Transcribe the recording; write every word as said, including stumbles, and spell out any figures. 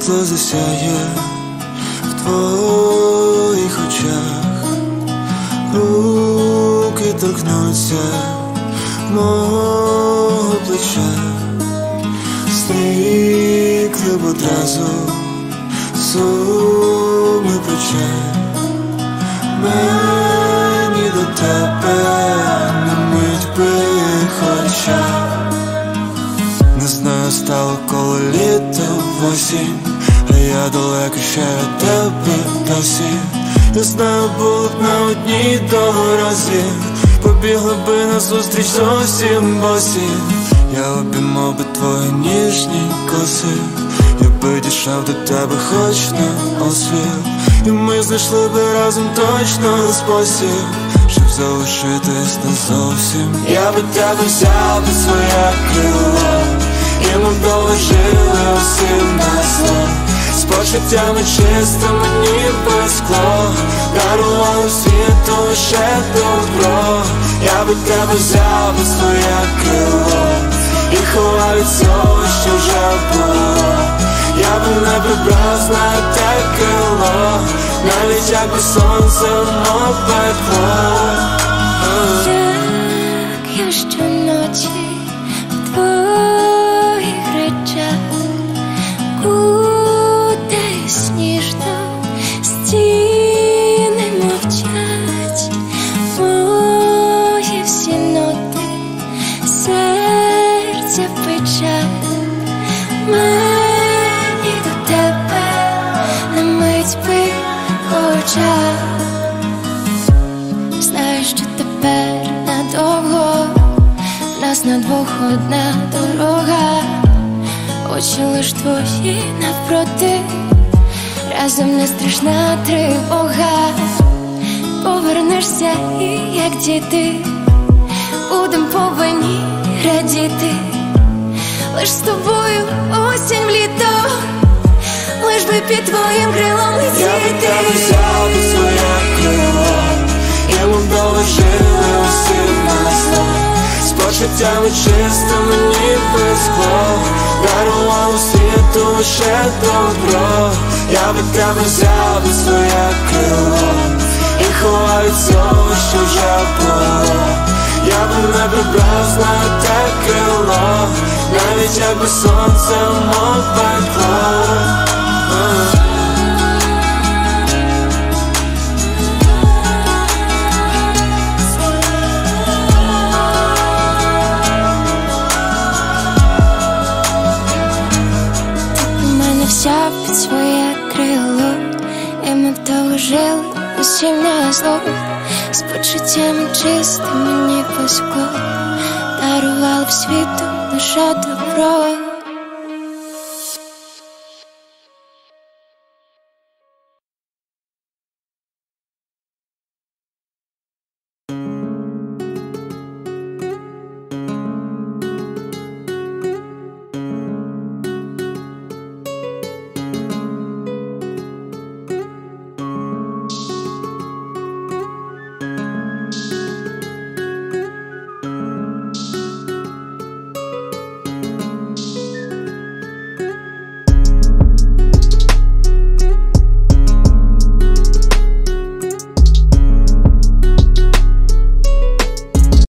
світло засяє в твоїх очах, руки торкнуться мого плеча, зникли б одразу суми причай. Мені до тебе на мить би хоча. Не знаю, стало коли літо в осінь, а я далеко ще від тебе досі. Не знаю, було б на одній дорозі, побігли би назустріч зовсім босі. Я обіймав би твої ніжні коси, я би дійшов до тебе хоч на освіт, і ми знайшли би разом точно спосіб, щоб залишитись назовсім. Я би тебе взяв під своє крило, і ми довго жили усім на зло, з почуттями чистими, ніби скло, дарували світу лише добро. Я би тебе взяв під своє крило і ховав від цього, що вже було. Я би не прибрав, знаю, те крило, навіть якби сонце воно пекло. Як я щоночі в твоїх речах кутаюсь ніжно, стіни мовчать, мої всі ноти, серця в печаль. Мені до тебе на мить би хоча. Знаю, що тепер надовго в нас на двох одна дорога, очі лиш твої навпроти, разом не страшна тривога. Повернешся і як діти будем повинні радіти, лиш з тобою осінь в літо, лиш би під твоїм крилом летіти. Я би тебе взяв під своє крило, і ми довго жили усім на зло, з почуттями чистими, ніби скло, дарували світу лише добро. Я би тебе взяв під своє крило і ховав від цього, що вже було. Я би не прибрав, знаю, те крило, навіть якби сонце воно пекло. Ти в мене взяв під своє крило, і ми вдовго жили усім на зло, з почуттями чистими, ніби скло, дарували б світу лише добро.